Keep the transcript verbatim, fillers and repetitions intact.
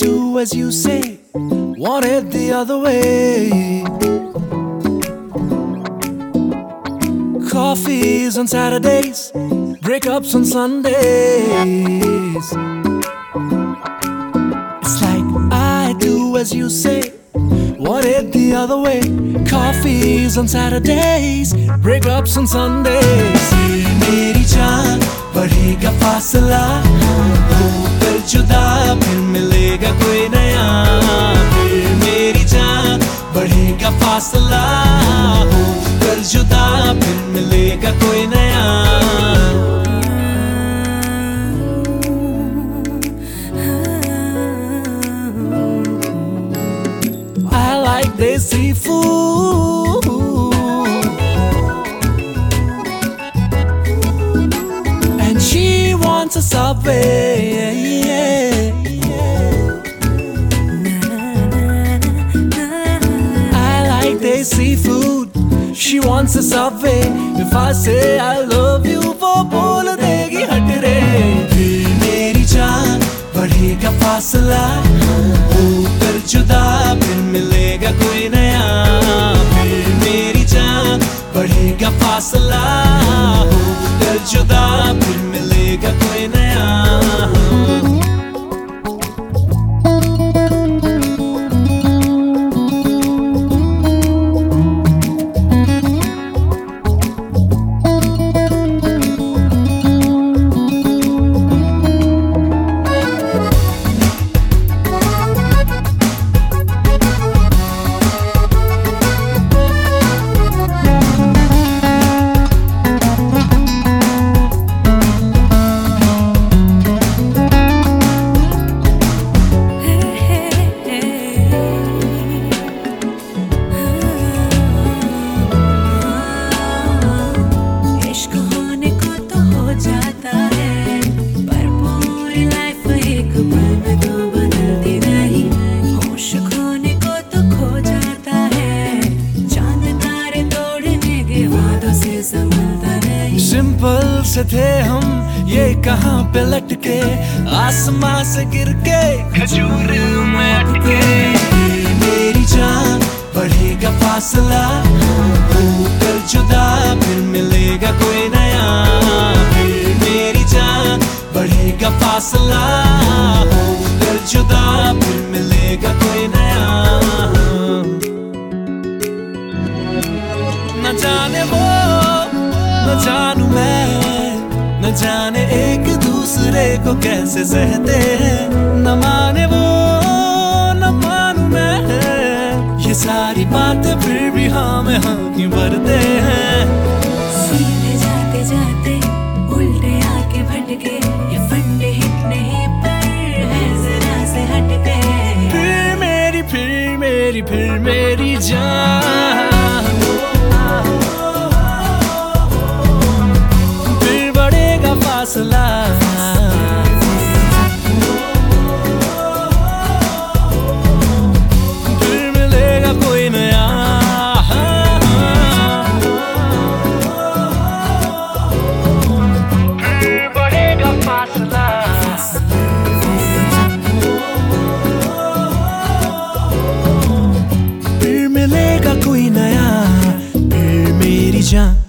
do as you say, want it the other way. Coffees on Saturdays, breakups on Sundays. It's like I do as you say, want it the other way. Coffees on Saturdays, breakups on Sundays. मेरी जान बढ़ेगा फासला, होकर जुदा फिर मिलेगा कोई नया. फिर मेरी जान बढ़ेगा फासला, होकर जुदा फिर मिलेगा कोई नया. I like desi food, and she wants a Subway. I like desi food, she wants a Subway. If I say I love you, वो बोल देगी हट रे. फिर मेरी जान बढ़ेगा फासला, होकर जुदा फिर मिलेगा कोई नया. फिर मेरी जान बढ़ेगा फासला, होकर जुदा फिर मिलेगा कोई नया. सिंपल से थे हम ये कहाँ पे लटके, आसमां से गिर के खजूर में अटके. मेरी जान बढ़ेगा फासला, होकर जुदा फिर मिलेगा कोई नया. फिर मेरी जान बढ़ेगा फासला, होकर जुदा फिर मिलेगा कोई नया. न जाने वो न जानू मैं, न जाने एक दूसरे को कैसे सहते हैं. न माने वो न मानू मैं, ये सारी बातें फिर भी हाँ में हाँ क्यों भरते हैं. सीधे जाते जाते उल्टे आके भटके, ये फंडे हिट नहीं पर है जरा से हटके. फिर मेरी फिर मेरी फिर मेरी जान फासला, फिर मिलेगा कोई नया. फिर बढ़ेगा फासला, फिर मिलेगा कोई नया. फिर मेरी जान